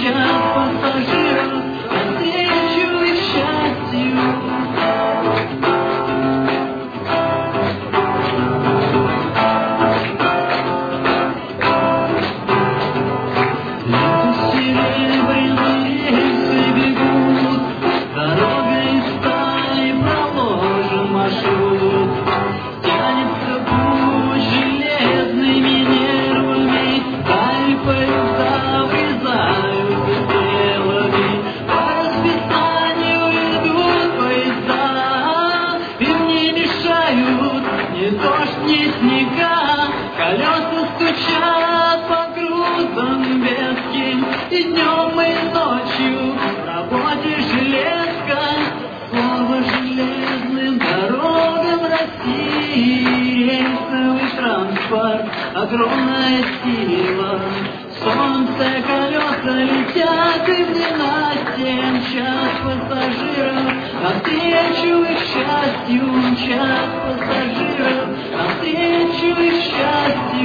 час пассажиров навстречу их счастью. Серебряные рельсы бегут, дорогой стали проложен маршрут. Тянется путь железными нервами, стали поезда врезаются стрелами. По расписанию идут поезда, им не мешают ни дождь, ни снега. Колеса стучат по грузам веским, и днем, и ночью в работе железка. Слово железным дорогам России, рельсовый транспорт, огромная сила. Солнце, колеса летят, и в ненастье мчат пассажиров навстречу их счастью, мчат пассажиров навстречу их счастью.